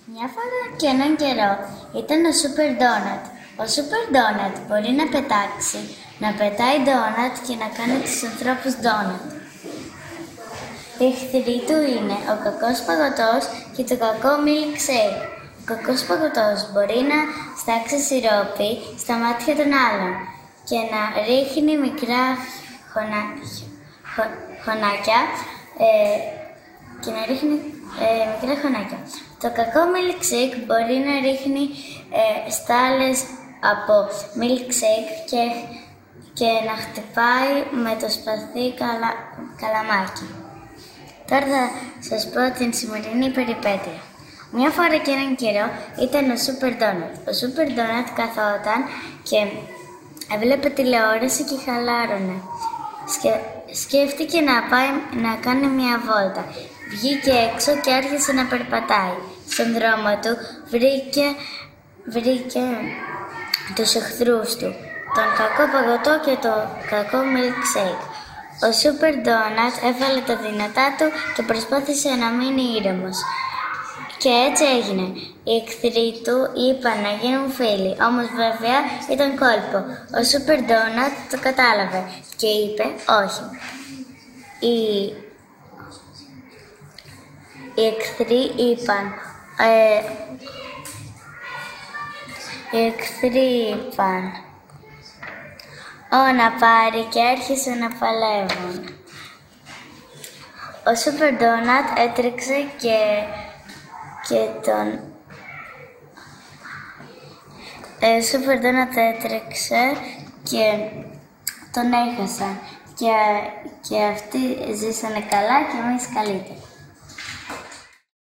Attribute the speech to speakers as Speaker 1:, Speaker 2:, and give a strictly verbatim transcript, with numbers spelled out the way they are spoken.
Speaker 1: Μια φορά και έναν καιρό ήταν ο Σούπερ Ντόνατ. Ο Σούπερ Ντόνατ μπορεί να πετάξει, να πετάει ντόνατ και να κάνει τους ανθρώπους ντόνατ. Οι εχθροί του είναι ο κακός παγωτός και το κακό milkshake. Ο κακός παγωτός μπορεί να στάξει σιρόπι στα μάτια των άλλων και να ρίχνει μικρά χωνα... χω... χωνάκια ε, και να ρίχνει ε, μικρά χωνάκια. Το κακό milkshake μπορεί να ρίχνει ε, στάλες από milkshake και, και να χτυπάει με το σπαθί καλα... καλαμάκι. Τώρα θα σας πω την σημερινή περιπέτεια. Μια φορά και έναν καιρό ήταν ο Σούπερ Ντόνατ. Ο Σούπερ Ντόνατ καθόταν και έβλεπε τηλεόραση και χαλάρωνε. Σκε... Σκέφτηκε να πάει να κάνει μια βόλτα. Βγήκε έξω και άρχισε να περπατάει. Στον δρόμο του βρήκε, βρήκε τους εχθρούς του, τον κακό παγωτό και το κακό milkshake. Ο Σούπερ Ντόνατ έβαλε τα δυνατά του και προσπάθησε να μείνει ήρεμος. Και έτσι έγινε. Οι εχθροί του είπαν να γίνουν φίλοι, όμως βέβαια ήταν κόλπο. Ο Σούπερ Ντόνατ το κατάλαβε και είπε όχι. Οι, οι εχθροί είπαν ε, οι εχθροί είπαν «Ω, να πάρει» και άρχισε να παλεύουν. Ο Σούπερ Ντόνατ έτρεξε και, και τον... Ο Σούπερ Ντόνατ έτρεξε και τον έχασαν. Και, και αυτοί ζήσανε καλά και εμείς καλύτερα.